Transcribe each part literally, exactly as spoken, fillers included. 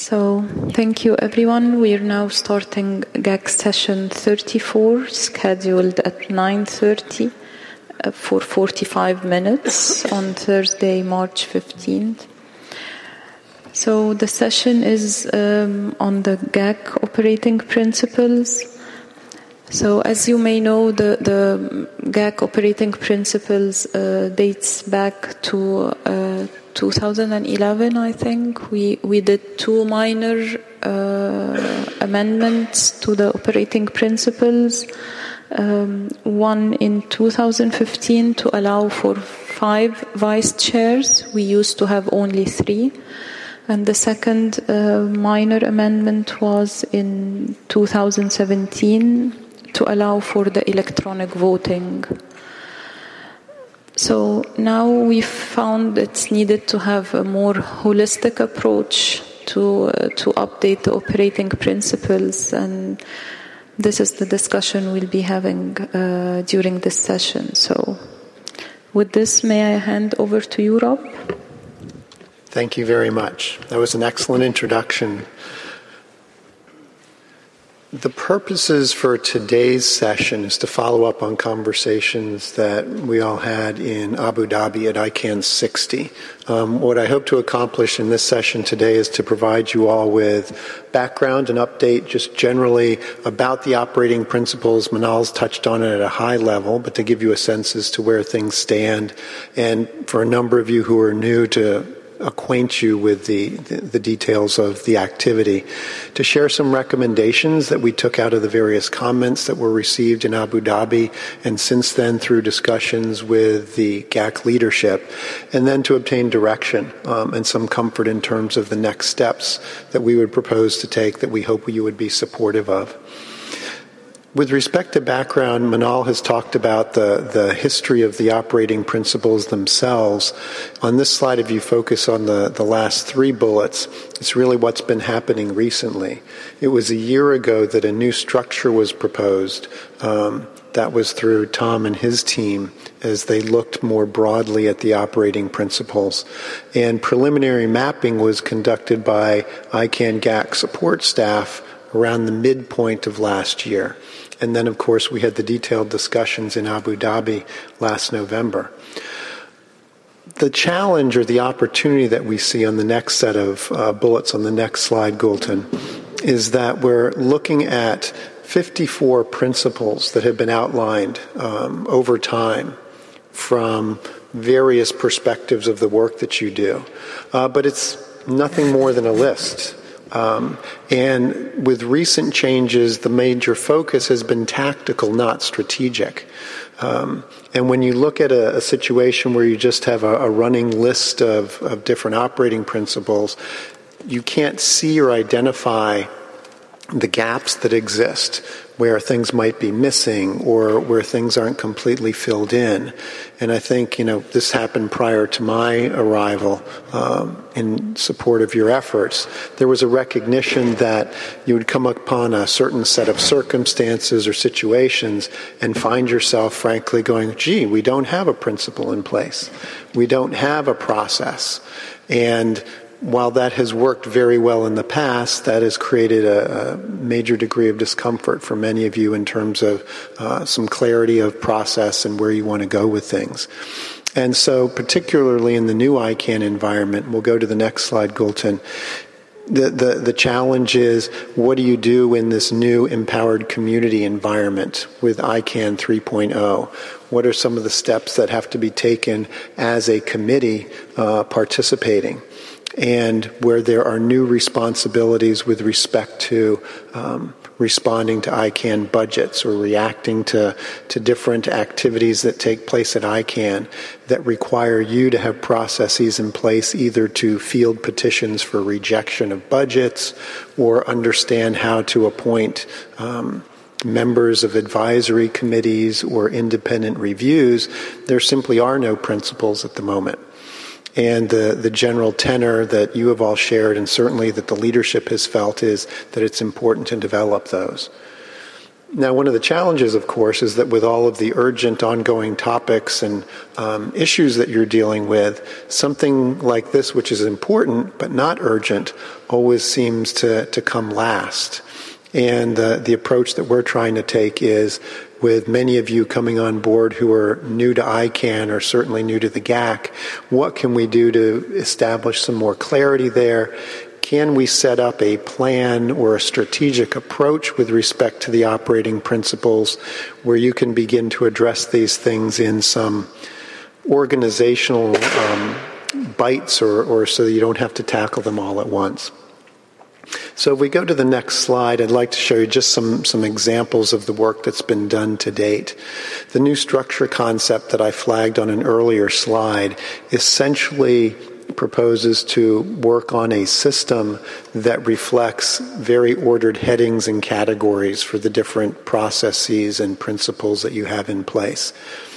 So, thank you everyone. We are now starting G A C session thirty-four, scheduled at nine thirty uh, for forty-five minutes on Thursday, March fifteenth. So, the session is um, on the G A C operating principles. So, as you may know, the, the G A C operating principles uh, dates back to uh, two thousand eleven, I think. We we did two minor uh, amendments to the operating principles. Um, one in two thousand fifteen to allow for five vice chairs. We used to have only three. And the second uh, minor amendment was in two thousand seventeen to allow for the electronic voting. So now we've found it's needed to have a more holistic approach to uh, to update the operating principles, and this is the discussion we'll be having uh, during this session. So with this, may I hand over to you, Rob? Thank you very much. That was an excellent introduction. The purposes for today's session is to follow up on conversations that we all had in Abu Dhabi at I CAN sixty. Um, what I hope to accomplish in this session today is to provide you all with background and update just generally about the operating principles. Manal's touched on it at a high level, but to give you a sense as to where things stand, and for a number of you who are new, to acquaint you with the, the, the details of the activity, to share some recommendations that we took out of the various comments that were received in Abu Dhabi, and since then through discussions with the G A C leadership, and then to obtain direction um, and some comfort in terms of the next steps that we would propose to take that we hope you would be supportive of. With respect to background, Manal has talked about the, the history of the operating principles themselves. On this slide, if you focus on the, the last three bullets, it's really what's been happening recently. It was a year ago that a new structure was proposed. Um, that was through Tom and his team as they looked more broadly at the operating principles. And preliminary mapping was conducted by I CAN G A C support staff around the midpoint of last year. And then, of course, we had the detailed discussions in Abu Dhabi last November. The challenge or the opportunity that we see on the next set of uh, bullets on the next slide, Gulten, is that we're looking at fifty-four principles that have been outlined um, over time from various perspectives of the work that you do. Uh, but it's nothing more than a list. Um, and with recent changes, the major focus has been tactical, not strategic. Um, and when you look at a, a situation where you just have a, a running list of, of different operating principles, you can't see or identify the gaps that exist, where things might be missing or where things aren't completely filled in. And I think, you know, this happened prior to my arrival um, in support of your efforts. There was a recognition that you would come upon a certain set of circumstances or situations and find yourself, frankly, going, gee, we don't have a principle in place. We don't have a process. And while that has worked very well in the past, that has created a, a major degree of discomfort for many of you in terms of uh, some clarity of process and where you want to go with things. And so particularly in the new I CAN environment, we'll go to the next slide, Gulten, the, the, the challenge is, what do you do in this new empowered community environment with I CAN three point oh? What are some of the steps that have to be taken as a committee uh, participating? And where there are new responsibilities with respect to um, responding to I CAN budgets or reacting to, to different activities that take place at I CAN that require you to have processes in place either to field petitions for rejection of budgets or understand how to appoint um, members of advisory committees or independent reviews. There simply are no principles at the moment. And the, the general tenor that you have all shared, and certainly that the leadership has felt, is that it's important to develop those. Now, one of the challenges, of course, is that with all of the urgent ongoing topics and um, issues that you're dealing with, something like this, which is important but not urgent, always seems to, to come last. And uh, the approach that we're trying to take is, with many of you coming on board who are new to I CANN or certainly new to the G A C, what can we do to establish some more clarity there? Can we set up a plan or a strategic approach with respect to the operating principles where you can begin to address these things in some organizational um, bites or, or so that you don't have to tackle them all at once? So if we go to the next slide, I'd like to show you just some, some examples of the work that's been done to date. The new structure concept that I flagged on an earlier slide essentially proposes to work on a system that reflects very ordered headings and categories for the different processes and principles that you have in place.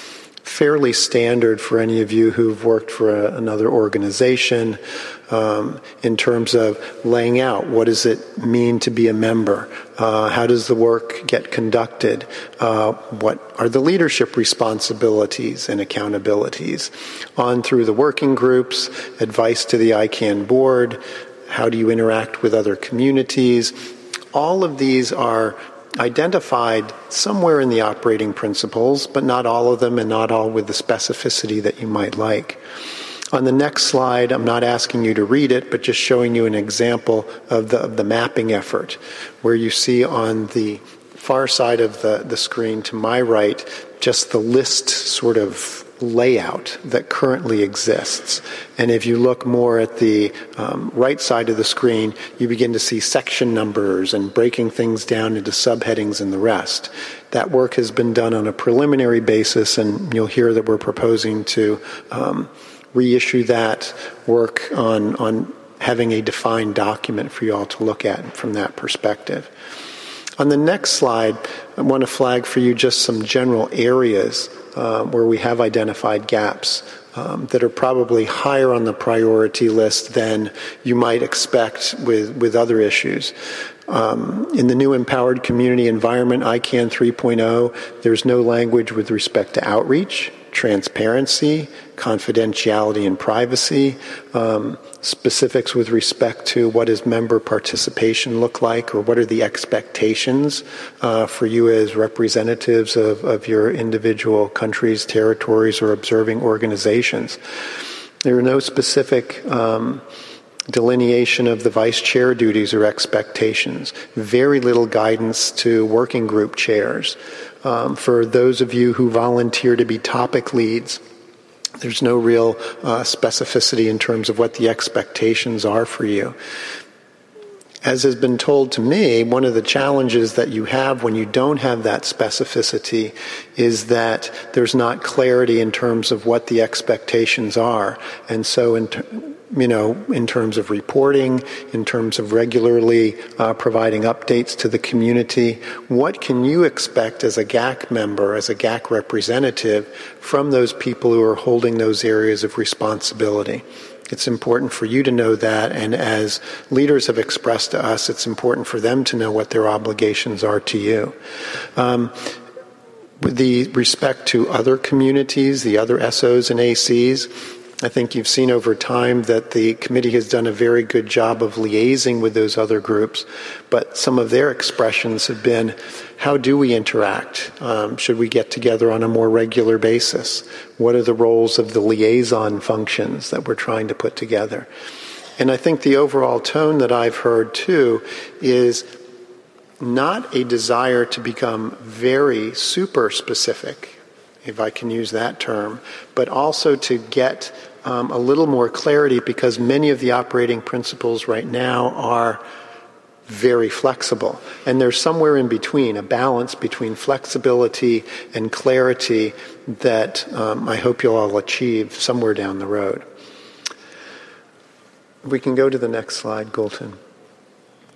Fairly standard for any of you who've worked for a, another organization um, in terms of laying out what does it mean to be a member, uh, how does the work get conducted, uh, what are the leadership responsibilities and accountabilities, on through the working groups, advice to the I CANN board, how do you interact with other communities. All of these are identified somewhere in the operating principles, but not all of them and not all with the specificity that you might like. On the next slide, I'm not asking you to read it, but just showing you an example of the, of the mapping effort, where you see on the far side of the, the screen to my right, just the list sort of layout that currently exists. And if you look more at the um, right side of the screen, you begin to see section numbers and breaking things down into subheadings and the rest. That work has been done on a preliminary basis, and you'll hear that we're proposing to um, reissue that work on, on having a defined document for you all to look at from that perspective. On the next slide, I want to flag for you just some general areas uh, where we have identified gaps um, that are probably higher on the priority list than you might expect with, with other issues. Um, in the new Empowered Community Environment, I CANN three point oh, there's no language with respect to outreach, transparency, confidentiality and privacy, um, specifics with respect to what does member participation look like, or what are the expectations uh, for you as representatives of, of your individual countries, territories, or observing organizations. There are no specific um, delineation of the vice chair duties or expectations. Very little guidance to working group chairs. Um, for those of you who volunteer to be topic leads, there's no real uh, specificity in terms of what the expectations are for you. As has been told to me, one of the challenges that you have when you don't have that specificity is that there's not clarity in terms of what the expectations are. And so in ter- you know, in terms of reporting, in terms of regularly uh, providing updates to the community, what can you expect as a G A C member, as a G A C representative, from those people who are holding those areas of responsibility? It's important for you to know that, and as leaders have expressed to us, it's important for them to know what their obligations are to you. Um, with the respect to other communities, the other S Os and A Cs, I think you've seen over time that the committee has done a very good job of liaising with those other groups, but some of their expressions have been, how do we interact? Um, should we get together on a more regular basis? What are the roles of the liaison functions that we're trying to put together? And I think the overall tone that I've heard too is not a desire to become very super specific, if I can use that term, but also to get um, a little more clarity, because many of the operating principles right now are very flexible. And there's somewhere in between, a balance between flexibility and clarity that um, I hope you'll all achieve somewhere down the road. We can go to the next slide, Gulton.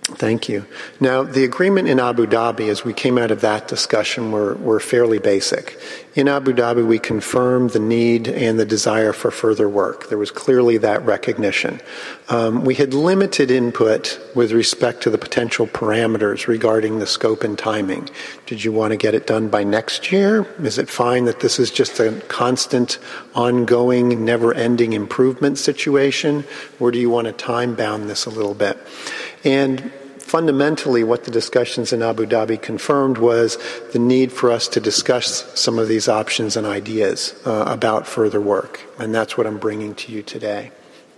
Thank you. Now, the agreement in Abu Dhabi, as we came out of that discussion, were, were fairly basic. In Abu Dhabi, we confirmed the need and the desire for further work. There was clearly that recognition. Um, we had limited input with respect to the potential parameters regarding the scope and timing. Did you want to get it done by next year? Is it fine that this is just a constant, ongoing, never-ending improvement situation? Or do you want to time-bound this a little bit? And fundamentally, what the discussions in Abu Dhabi confirmed was the need for us to discuss some of these options and ideas uh, about further work. And that's what I'm bringing to you today.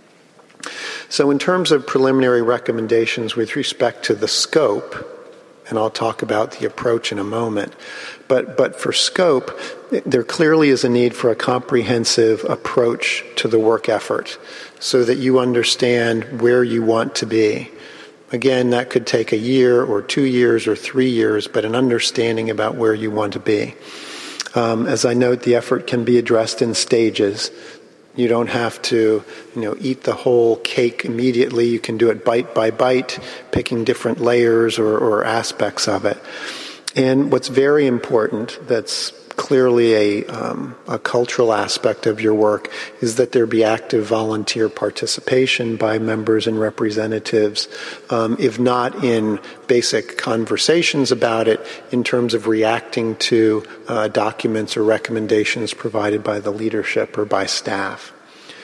So in terms of preliminary recommendations with respect to the scope, and I'll talk about the approach in a moment, but, but for scope, there clearly is a need for a comprehensive approach to the work effort so that you understand where you want to be. Again, that could take a year or two years or three years, but an understanding about where you want to be. Um, as I note, the effort can be addressed in stages. You don't have to, you know, eat the whole cake immediately. You can do it bite by bite, picking different layers or, or aspects of it. And what's very important, that's clearly a, um, a cultural aspect of your work, is that there be active volunteer participation by members and representatives, um, if not in basic conversations about it, in terms of reacting to uh, documents or recommendations provided by the leadership or by staff.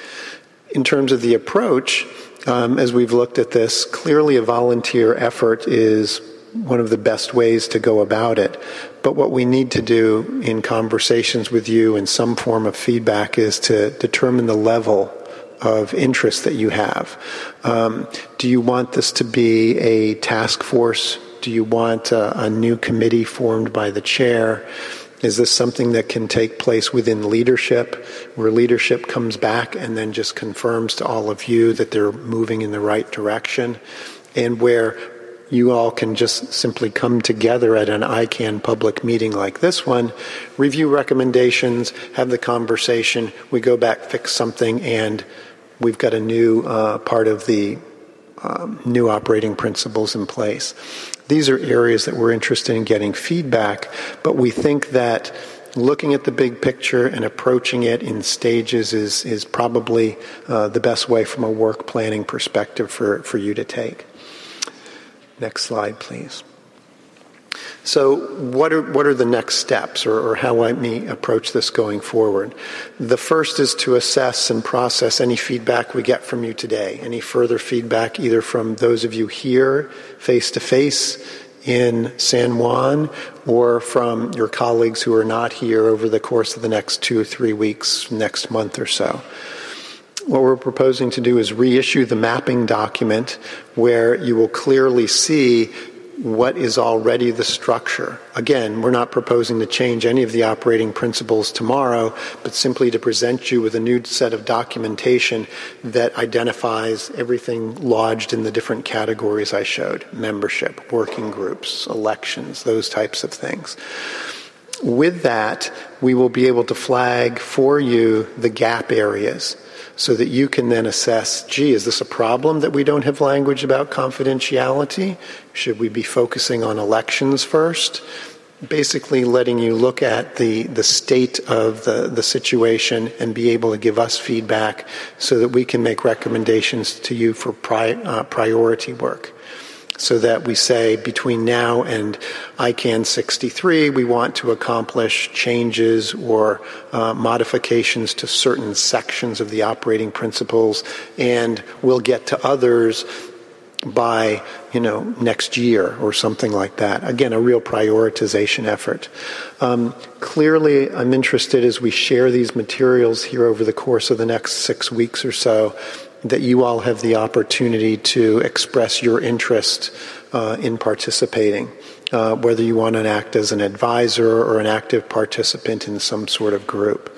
In terms of the approach, um, as we've looked at this, clearly a volunteer effort is one of the best ways to go about it. But what we need to do in conversations with you in some form of feedback is to determine the level of interest that you have. Um, do you want this to be a task force? Do you want a, a new committee formed by the chair? Is this something that can take place within leadership, where leadership comes back and then just confirms to all of you that they're moving in the right direction, and where you all can just simply come together at an I CANN public meeting like this one, review recommendations, have the conversation, we go back, fix something, and we've got a new uh, part of the um, new operating principles in place. These are areas that we're interested in getting feedback, but we think that looking at the big picture and approaching it in stages is, is probably uh, the best way from a work planning perspective for, for you to take. Next slide, please. So what are what are the next steps, or, or how I may approach this going forward? The first is to assess and process any feedback we get from you today, any further feedback either from those of you here face-to-face in San Juan or from your colleagues who are not here over the course of the next two or three weeks, next month or so. What we're proposing to do is reissue the mapping document where you will clearly see what is already the structure. Again, we're not proposing to change any of the operating principles tomorrow, but simply to present you with a new set of documentation that identifies everything lodged in the different categories I showed: membership, working groups, elections, those types of things. With that, we will be able to flag for you the gap areas, so that you can then assess, gee, is this a problem that we don't have language about confidentiality? Should we be focusing on elections first? Basically letting you look at the, the state of the, the situation and be able to give us feedback so that we can make recommendations to you for pri- uh, priority work. So that we say between now and I CANN sixty-three, we want to accomplish changes or uh, modifications to certain sections of the operating principles, and we'll get to others by, you know, next year or something like that. Again, a real prioritization effort. Um, clearly, I'm interested as we share these materials here over the course of the next six weeks or so, that you all have the opportunity to express your interest uh, in participating, uh, whether you want to act as an advisor or an active participant in some sort of group.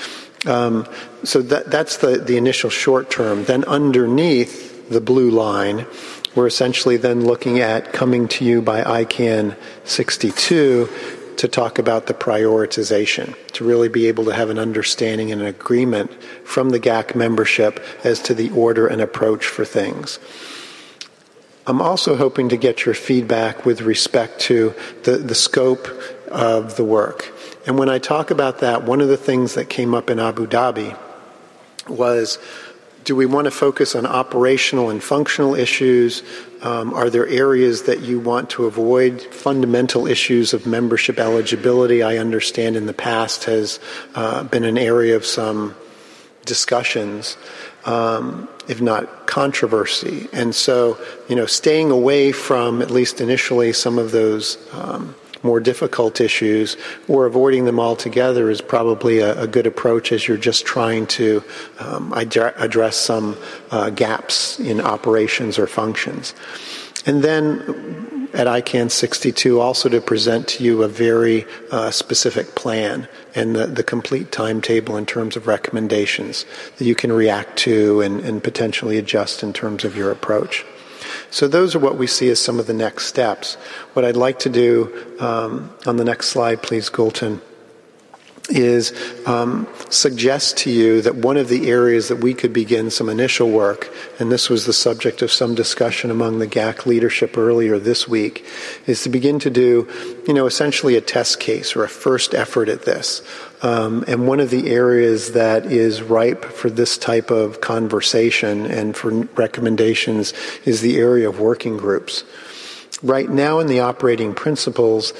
Um, so that, that's the, the initial short term. Then underneath the blue line, we're essentially then looking at coming to you by I CANN sixty-two to talk about the prioritization, to really be able to have an understanding and an agreement from the G A C membership as to the order and approach for things. I'm also hoping to get your feedback with respect to the, the scope of the work. And when I talk about that, one of the things that came up in Abu Dhabi was, do we want to focus on operational and functional issues? Um, are there areas that you want to avoid? Fundamental issues of membership eligibility, I understand in the past, has uh, been an area of some discussions, um, if not controversy. And so, you know, staying away from, at least initially, some of those um, more difficult issues, or avoiding them altogether, is probably a, a good approach as you're just trying to um, address some uh, gaps in operations or functions. And then at I CAN sixty-two, also to present to you a very uh, specific plan and the, the complete timetable in terms of recommendations that you can react to and, and potentially adjust in terms of your approach. So those are what we see as some of the next steps. What I'd like to do, um, on the next slide, please, Gulten, is um, suggest to you that one of the areas that we could begin some initial work, and this was the subject of some discussion among the G A C leadership earlier this week, is to begin to do, you know, essentially a test case or a first effort at this. Um, and one of the areas that is ripe for this type of conversation and for recommendations is the area of working groups. Right now in the operating principles,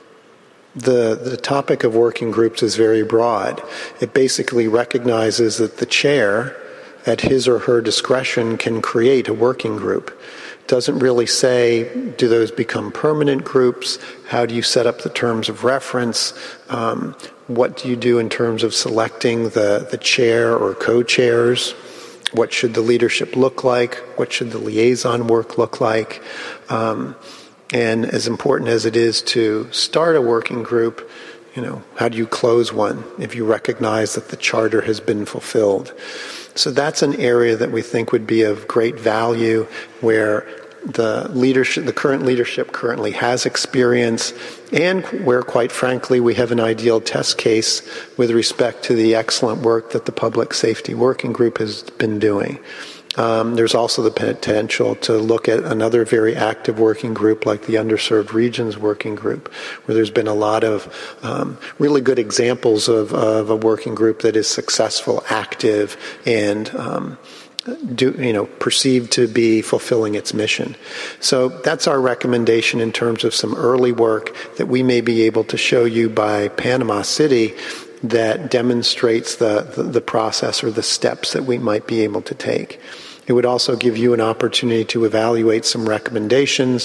the, the topic of working groups is very broad. It basically recognizes that the chair, at his or her discretion, can create a working group. Doesn't really say, do those become permanent groups? How do you set up the terms of reference? Um, what do you do in terms of selecting the, the chair or co-chairs? What should the leadership look like? What should the liaison work look like? Um, and as important as it is to start a working group, you know, how do you close one if you recognize that the charter has been fulfilled? So that's an area that we think would be of great value, where the leadership, the current leadership currently has experience, and where, quite frankly, we have an ideal test case with respect to the excellent work that the Public Safety Working Group has been doing. Um, there's also the potential to look at another very active working group like the Underserved Regions Working Group, where there's been a lot of um, really good examples of, of a working group that is successful, active, and um, do, you know, perceived to be fulfilling its mission. So that's our recommendation in terms of some early work that we may be able to show you by Panama City that demonstrates the, the, the process or the steps that we might be able to take. It would also give you an opportunity to evaluate some recommendations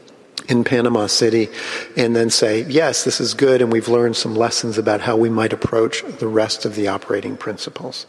in Panama City and then say, yes, this is good, and we've learned some lessons about how we might approach the rest of the operating principles.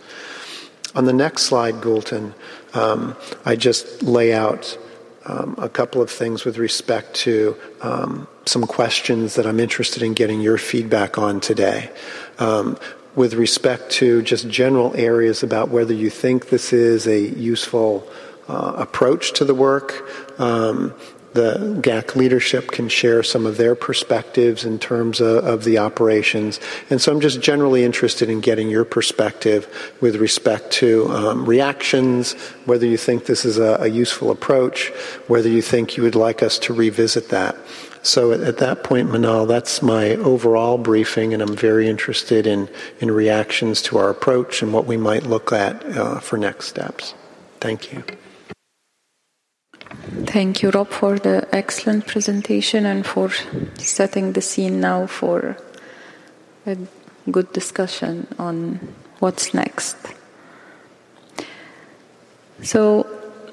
On the next slide, Gulten, um, I just lay out um, a couple of things with respect to um, some questions that I'm interested in getting your feedback on today. Um, with respect to just general areas about whether you think this is a useful uh, approach to the work. Um, the G A C leadership can share some of their perspectives in terms of, of the operations. And so I'm just generally interested in getting your perspective with respect to um, reactions, whether you think this is a, a useful approach, whether you think you would like us to revisit that. So at, at that point, Manal, that's my overall briefing, and I'm very interested in, in reactions to our approach and what we might look at uh, for next steps. Thank you. Thank you, Rob, for the excellent presentation and for setting the scene now for a good discussion on what's next. So,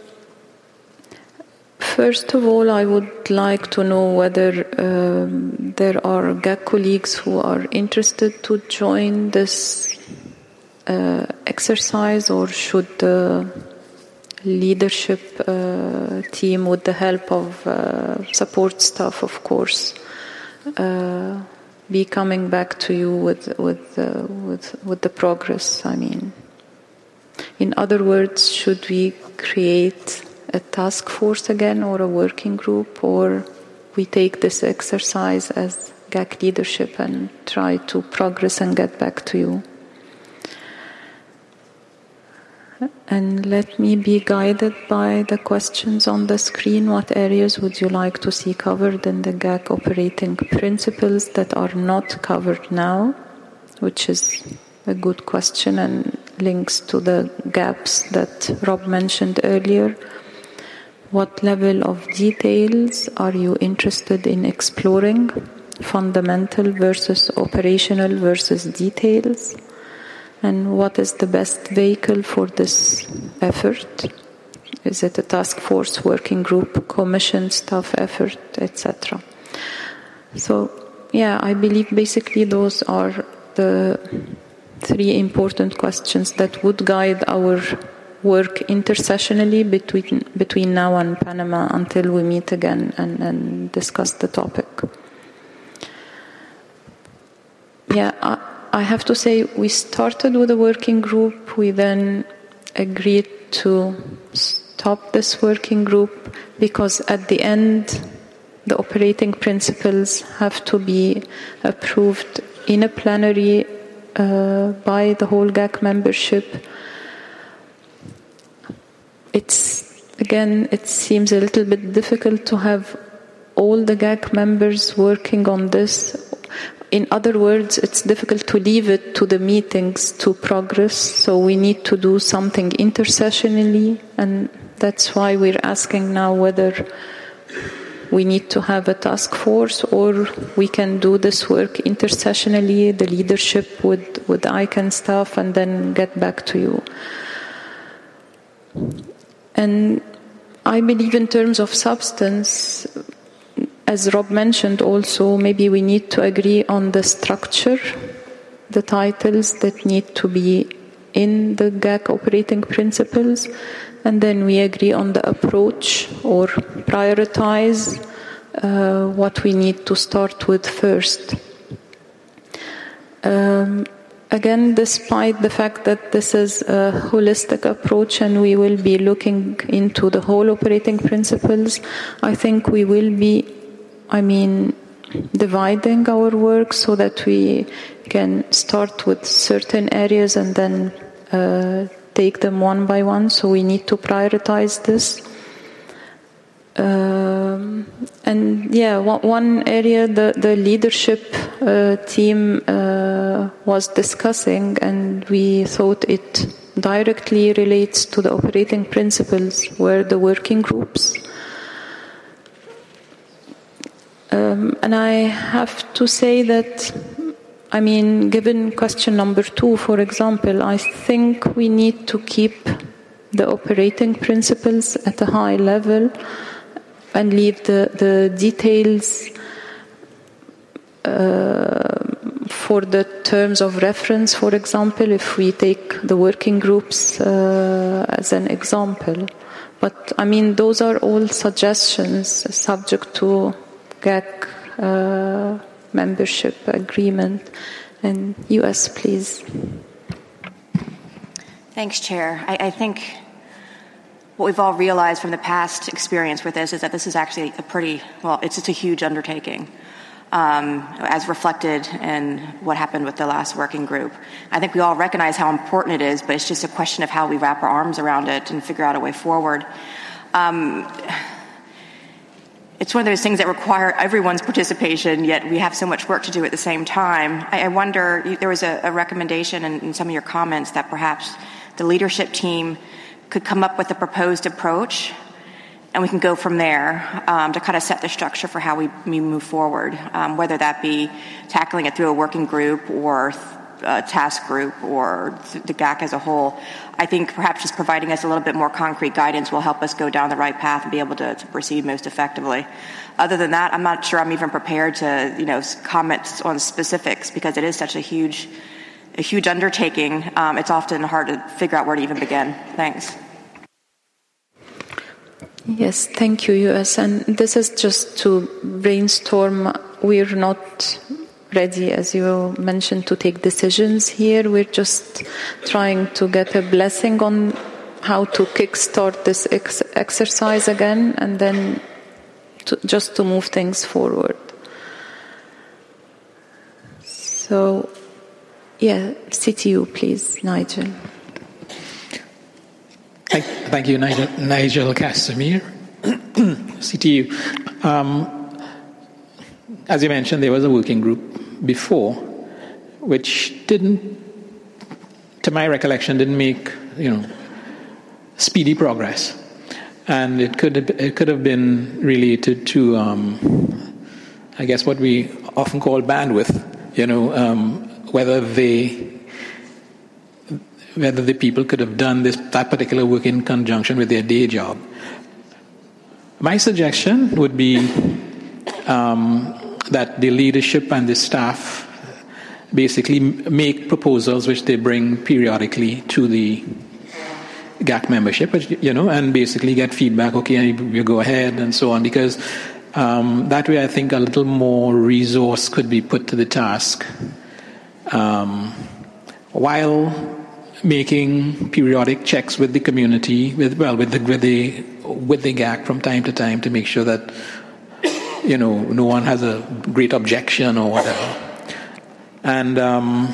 first of all, I would like to know whether um, there are G A C colleagues who are interested to join this uh, exercise, or should the leadership uh, team, with the help of uh, support staff, of course, uh, be coming back to you with with, uh, with with the progress. I mean, in other words, should we create a task force again, or a working group, or we take this exercise as G A C leadership and try to progress and get back to you? And let me be guided by the questions on the screen. What areas would you like to see covered in the G A C operating principles that are not covered now? Which is a good question and links to the gaps that Rob mentioned earlier. What level of details are you interested in exploring? Fundamental versus operational versus details? And what is the best vehicle for this effort? Is it a task force, working group, commission, staff effort, et cetera? So, yeah, I believe basically those are the three important questions that would guide our work intersessionally between between now and Panama until we meet again and, and discuss the topic. Yeah, I, I have to say we started with a working group. We then agreed to stop this working group because at the end the operating principles have to be approved in a plenary uh, by the whole G A C membership. It's, again, it seems a little bit difficult to have all the G A C members working on this. In other words, it's difficult to leave it to the meetings to progress, so we need to do something intersessionally, and that's why we're asking now whether we need to have a task force or we can do this work intersessionally, the leadership with, with I C A N staff, and then get back to you. And I believe in terms of substance, as Rob mentioned also, maybe we need to agree on the structure, the titles that need to be in the G A C operating principles, and then we agree on the approach or prioritize uh, what we need to start with first. Um, Again, despite the fact that this is a holistic approach and we will be looking into the whole operating principles, I think we will be, I mean, dividing our work so that we can start with certain areas and then uh, take them one by one. So we need to prioritize this. Um, and yeah, one area the, the leadership uh, team uh, was discussing, and we thought it directly relates to the operating principles, were the working groups. Um, and I have to say that, I mean, given question number two, for example, I think we need to keep the operating principles at a high level and leave the, the details uh, for the terms of reference, for example, if we take the working groups uh, as an example. But, I mean, those are all suggestions subject to G A C uh, membership agreement. And U S, please. Thanks, Chair. I, I think what we've all realized from the past experience with this is that this is actually a pretty, well, it's just a huge undertaking, um, as reflected in what happened with the last working group. I think we all recognize how important it is, but it's just a question of how we wrap our arms around it and figure out a way forward. Um, it's one of those things that require everyone's participation, yet we have so much work to do at the same time. I, I wonder, there was a, a recommendation in, in some of your comments that perhaps the leadership team could come up with a proposed approach, and we can go from there um, to kind of set the structure for how we, we move forward, um, whether that be tackling it through a working group or a task group or the G A C as a whole. I think perhaps just providing us a little bit more concrete guidance will help us go down the right path and be able to, to proceed most effectively. Other than that, I'm not sure I'm even prepared to, you know, comment on specifics because it is such a huge a huge undertaking. Um, it's often hard to figure out where to even begin. Thanks. Yes, thank you, U S. And this is just to brainstorm. We're not ready, as you mentioned, to take decisions here. We're just trying to get a blessing on how to kickstart this ex- exercise again, and then to, just to move things forward. So, yeah, C T U, please, Nigel. Thank, thank you, Nigel, Nigel Casimir, C T U. Um, as you mentioned, there was a working group before, which didn't, to my recollection, didn't make, you know, speedy progress. And it could have, it could have been related to, um, I guess, what we often call bandwidth, you know, um, whether they... whether the people could have done this that particular work in conjunction with their day job. My suggestion would be um, that the leadership and the staff basically make proposals which they bring periodically to the G A C membership, you know, and basically get feedback, okay, you go ahead and so on, because um, that way I think a little more resource could be put to the task um, while making periodic checks with the community, with well, with the with the with the G A C from time to time to make sure that, you know, no one has a great objection or whatever. And um,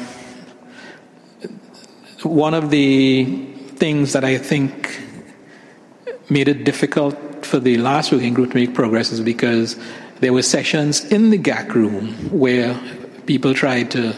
one of the things that I think made it difficult for the last working group to make progress is because there were sessions in the G A C room where people tried to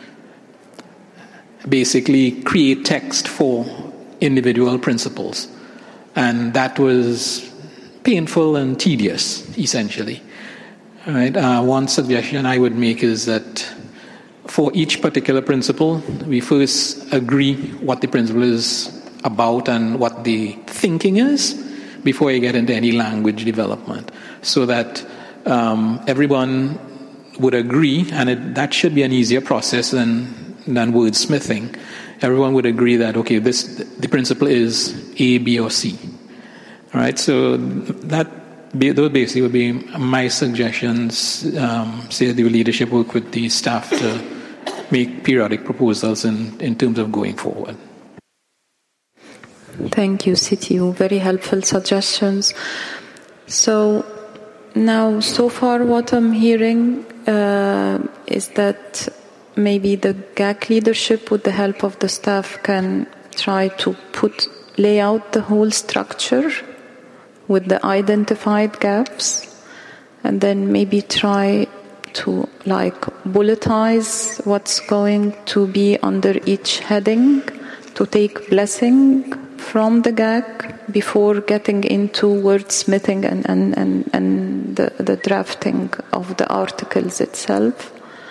basically create text for individual principles. And that was painful and tedious, essentially. All right. Uh, one suggestion I would make is that for each particular principle, we first agree what the principle is about and what the thinking is before you get into any language development, so that um, everyone would agree, and it, that should be an easier process than than wordsmithing. Everyone would agree that, okay, this the principle is A, B, or C. All right, so that those basically would be my suggestions. Um, say the leadership work with the staff to make periodic proposals in, in terms of going forward. Thank you, C T U. Very helpful suggestions. So now, so far what I'm hearing uh, is that maybe the G A C leadership, with the help of the staff, can try to put lay out the whole structure with the identified gaps, and then maybe try to like bulletize what's going to be under each heading, to take blessing from the G A C before getting into wordsmithing and, and, and, and the, the drafting of the articles itself.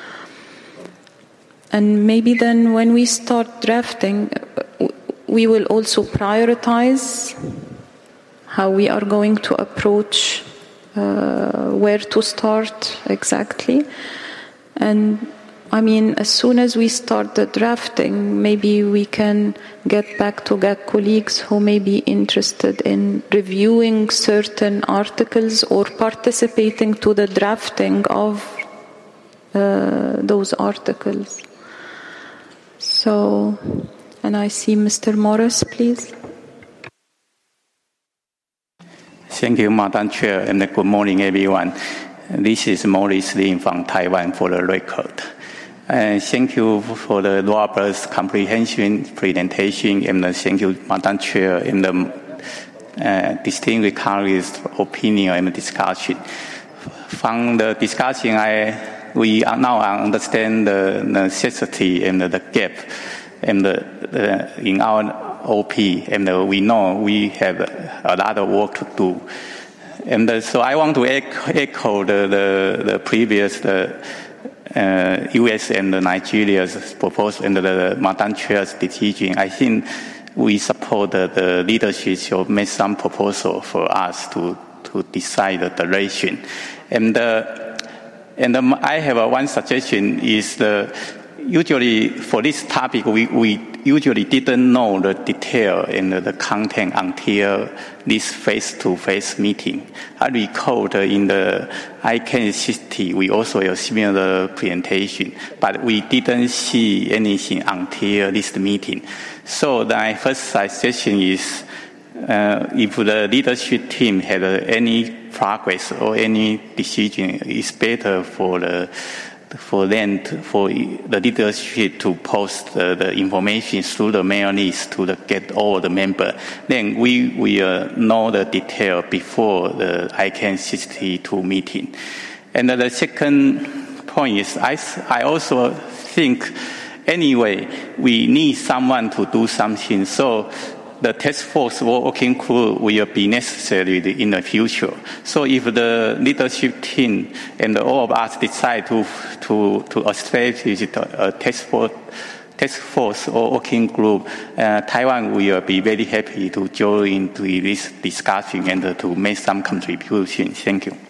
And maybe then when we start drafting, we will also prioritize how we are going to approach uh, where to start exactly. And I mean, as soon as we start the drafting, maybe we can get back to G A C colleagues who may be interested in reviewing certain articles or participating to the drafting of uh, those articles. So, and I see Mister Morris, please. Thank you, Madam Chair, and good morning, everyone. This is Morris Lin from Taiwan for the record. And thank you for the Robert's comprehensive presentation, and thank you, Madam Chair, and the uh, distinguished colleagues' opinion and discussion. From the discussion, I we now understand the necessity and the gap and the, the, in our O P, and we know we have a lot of work to do. And so I want to echo the, the, the previous the, uh, U S and Nigeria's proposal and the Madam Chair's decision. I think we support the, the leadership should make some proposal for us to, to decide the direction. And uh, And um, I have uh, one suggestion is the, usually for this topic, we, we usually didn't know the detail and the content until this face-to-face meeting. I recall uh, in the I C A N sixty, we also have a similar presentation, but we didn't see anything until this meeting. So my first suggestion is, Uh, if the leadership team had uh, any progress or any decision, it's better for the, for them, to, for the leadership to post the, the information through the mail list to the, get all the members. Then we will know the detail before the I C A N sixty-two meeting. And the second point is, I, I also think, anyway, we need someone to do something. So the task force working group will be necessary in the future. So if the leadership team and all of us decide to to to establish a task force, task force or working group, uh, Taiwan will be very happy to join to this discussion and to make some contribution. Thank you.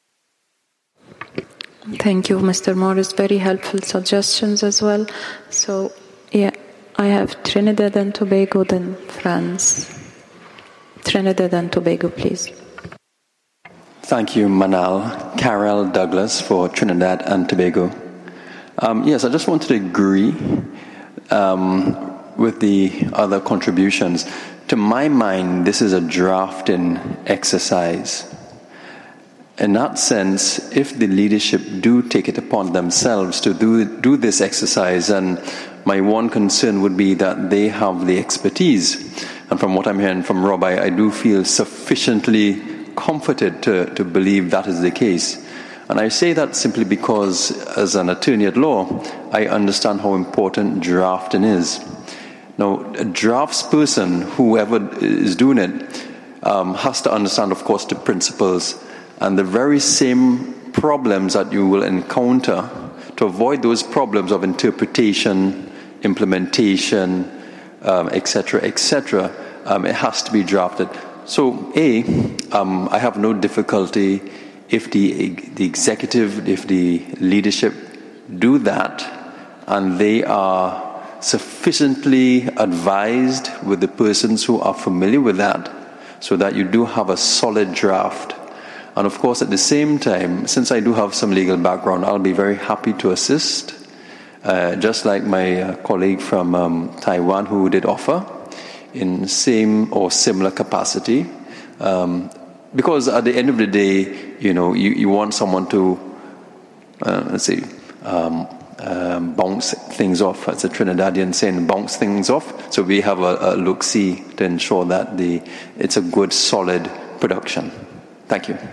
Thank you, Mister Morris. Very helpful suggestions as well. So, yeah, I have Trinidad and Tobago, then France. Trinidad and Tobago, please. Thank you, Manal. Carol Douglas for Trinidad and Tobago. Um, yes, I just wanted to agree um, with the other contributions. To my mind, this is a drafting exercise. In that sense, if the leadership do take it upon themselves to do, do this exercise, and my one concern would be that they have the expertise. And from what I'm hearing from Rob, I, I do feel sufficiently comforted to, to believe that is the case. And I say that simply because, as an attorney at law, I understand how important drafting is. Now, a draftsperson, whoever is doing it, um, has to understand, of course, the principles and the very same problems that you will encounter. To avoid those problems of interpretation, implementation, um, et cetera, et cetera, um, it has to be drafted. So, A, um, I have no difficulty if the the executive, if the leadership do that, and they are sufficiently advised with the persons who are familiar with that, so that you do have a solid draft. And of course, at the same time, since I do have some legal background, I'll be very happy to assist, uh, just like my uh, colleague from um, Taiwan who did offer, in same or similar capacity. Um, because at the end of the day, you know, you, you want someone to, uh, let's say, um, um, bounce things off. As a Trinidadian saying, bounce things off. So we have a, a look-see to ensure that the it's a good, solid production. Thank you.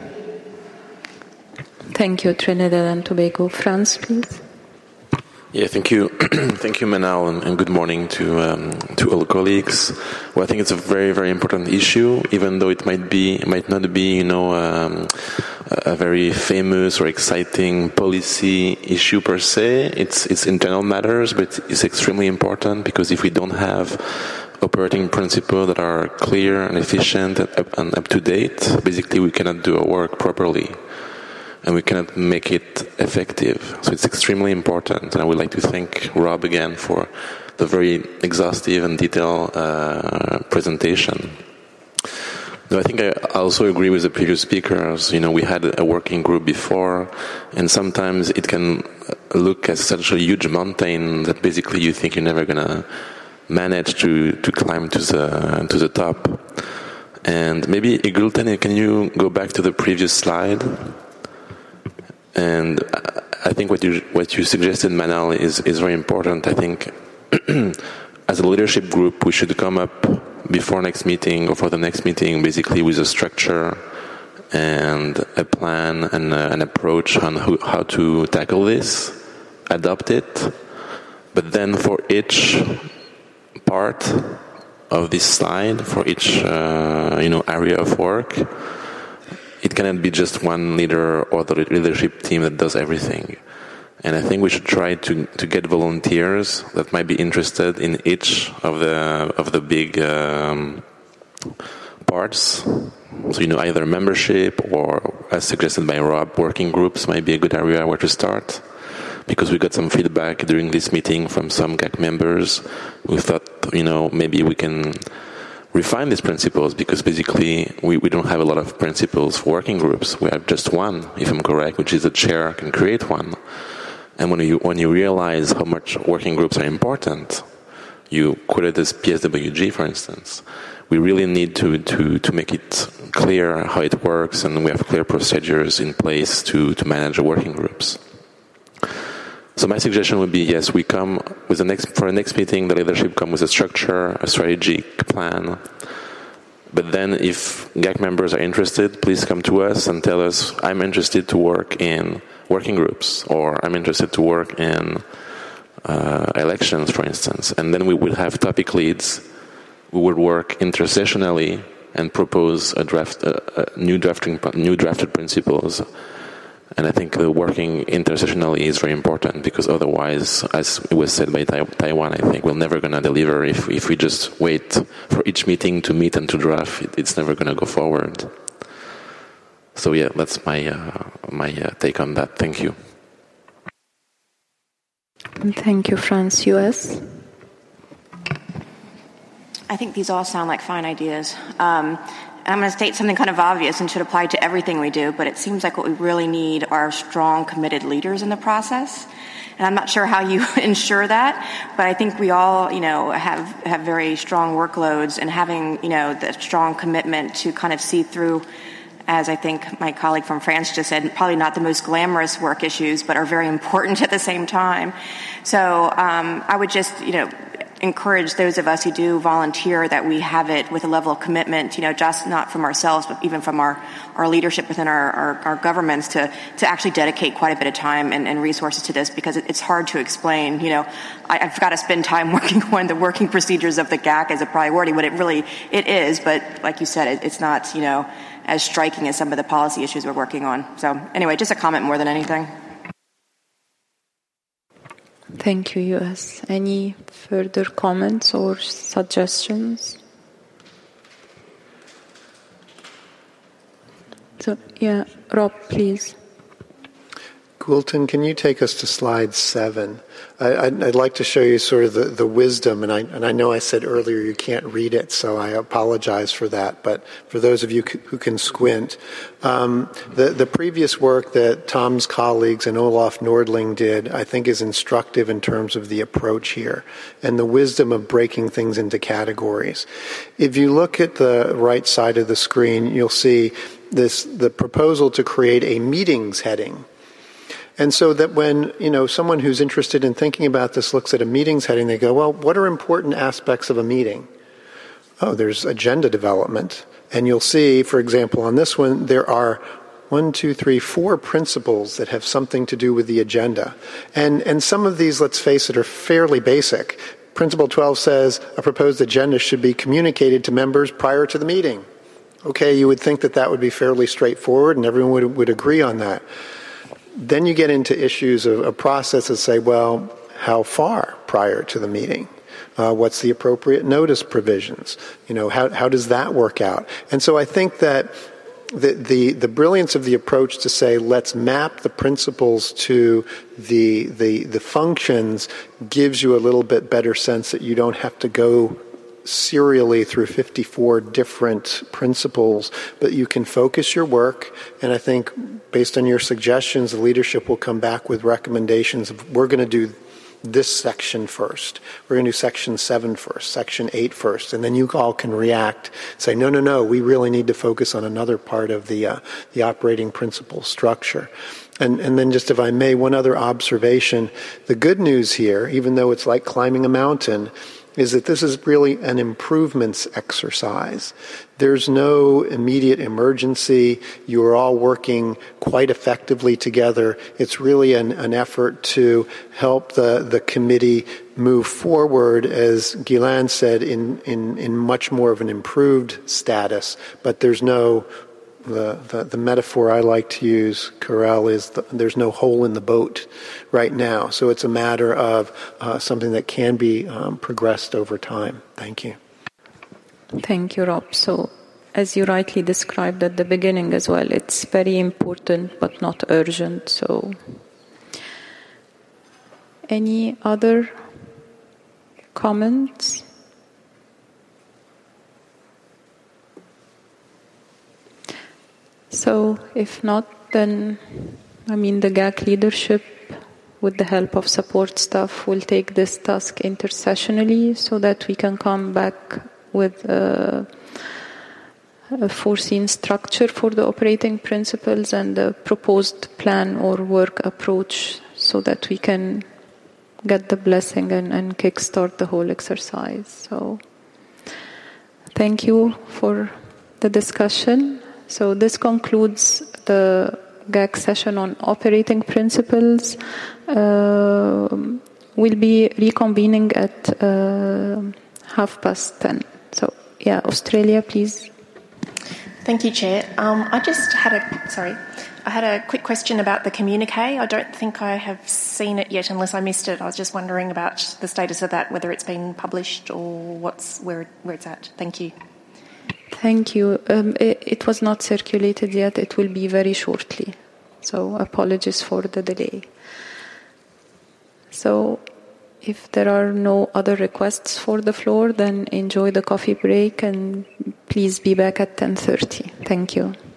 Thank you, Trinidad and Tobago. France, please. Yeah, thank you, thank you, Manal, and, and good morning to um, to all colleagues. Well, I think it's a very, very important issue, even though it might be, it might not be, you know, um, a very famous or exciting policy issue per se. It's it's internal matters, but it's extremely important because if we don't have operating principles that are clear and efficient and up, and up to date, basically we cannot do our work properly. And we cannot make it effective. So it's extremely important. And I would like to thank Rob again for the very exhaustive and detailed uh, presentation. No, I think I also agree with the previous speakers. You know, we had a working group before, and sometimes it can look as such a huge mountain that basically you think you're never going to manage to, to climb to the to the top. And maybe, Igulten, can you go back to the previous slide? And I think what you what you suggested, Manal, is, is very important. I think as a leadership group, we should come up before next meeting or for the next meeting, basically with a structure and a plan and uh, an approach on who, how to tackle this, adopt it. But then for each part of this slide, for each uh, you know area of work, it cannot be just one leader or the leadership team that does everything. And I think we should try to, to get volunteers that might be interested in each of the of the big um, parts. So, you know, either membership or, as suggested by Rob, working groups might be a good area where to start. Because we got some feedback during this meeting from some G A C members who thought, you know, maybe we can refine these principles, because basically we, we don't have a lot of principles for working groups. We have just one, if I'm correct, which is the chair can create one. And when you when you realize how much working groups are important, you quoted this P S W G, for instance, we really need to, to, to make it clear how it works, and we have clear procedures in place to, to manage the working groups. So my suggestion would be, yes, we come with the next, for the next meeting, the leadership come with a structure, a strategic plan. But then if G A C members are interested, please come to us and tell us, I'm interested to work in working groups, or I'm interested to work in uh, elections, for instance. And then we would have topic leads. We would work intersessionally and propose a draft, uh, uh, new drafting, new drafted principles. And I think uh, working intersessionally is very important, because otherwise, as it was said by Taiwan, I think we're never going to deliver if if we just wait for each meeting to meet and to draft. It, it's never going to go forward. So yeah, that's my uh, my uh, take on that. Thank you. Thank you, France. U S? I think these all sound like fine ideas. Um, I'm going to state something kind of obvious and should apply to everything we do, but it seems like what we really need are strong, committed leaders in the process. And I'm not sure how you ensure that, but I think we all, you know, have, have very strong workloads, and having, you know, the strong commitment to kind of see through, as I think my colleague from France just said, probably not the most glamorous work issues, but are very important at the same time. So um, I would just, you know, encourage those of us who do volunteer that we have it with a level of commitment, you know, just not from ourselves, but even from our, our leadership within our, our, our governments to, to actually dedicate quite a bit of time and, and resources to this, because it, it's hard to explain. You know, I, I've got to spend time working on the working procedures of the G A C as a priority, when it really, it is, but like you said, it, it's not, you know, as striking as some of the policy issues we're working on. So anyway, just a comment more than anything. Thank you, U S. Any further comments or suggestions? So, yeah, Rob, please. Gulton, can you take us to slide seven? I, I'd, I'd like to show you sort of the, the wisdom, and I, and I know I said earlier you can't read it, so I apologize for that, but for those of you who can squint, um, the, the previous work that Tom's colleagues and Olaf Nordling did, I think, is instructive in terms of the approach here and the wisdom of breaking things into categories. If you look at the right side of the screen, you'll see this the proposal to create a meetings heading. And so that when, you know, someone who's interested in thinking about this looks at a meetings heading, they go, well, what are important aspects of a meeting? Oh, there's agenda development. And you'll see, for example, on this one, there are one, two, three, four principles that have something to do with the agenda. And, and some of these, let's face it, are fairly basic. Principle twelve says a proposed agenda should be communicated to members prior to the meeting. Okay, you would think that that would be fairly straightforward and everyone would, would agree on that. Then you get into issues of a process that say, well, how far prior to the meeting? Uh, what's the appropriate notice provisions? You know, how how does that work out? And so I think that the the, the brilliance of the approach to say, let's map the principles to the the the functions gives you a little bit better sense that you don't have to go serially through fifty-four different principles, but you can focus your work, and I think based on your suggestions, the leadership will come back with recommendations of, we're going to do this section first. We're going to do section seven first, section eight first, and then you all can react, say, no, no, no, we really need to focus on another part of the uh, the operating principle structure. And, and then just, if I may, one other observation. The good news here, even though it's like climbing a mountain, is that this is really an improvements exercise. There's no immediate emergency. You are all working quite effectively together. It's really an, an effort to help the, the committee move forward, as Guylaine said, in, in, in much more of an improved status. But there's no The, the, the metaphor I like to use, Karel, is the, there's no hole in the boat right now. So it's a matter of uh, something that can be um, progressed over time. Thank you. Thank you, Rob. So, as you rightly described at the beginning as well, it's very important but not urgent. So, any other comments? So, if not, then, I mean, the G A C leadership, with the help of support staff, will take this task intersessionally so that we can come back with a, a foreseen structure for the operating principles and the proposed plan or work approach so that we can get the blessing and, and kickstart the whole exercise. So thank you for the discussion. So this concludes the G A C session on operating principles. Uh, we'll be reconvening at uh, half past ten. So yeah, Australia, please. Thank you, Chair. Um, I just had a sorry. I had a quick question about the communique. I don't think I have seen it yet, unless I missed it. I was just wondering about the status of that, whether it's been published or what's where where it's at. Thank you. Thank you. Um, it, it was not circulated yet. It will be very shortly. So apologies for the delay. So if there are no other requests for the floor, then enjoy the coffee break and please be back at ten thirty. Thank you.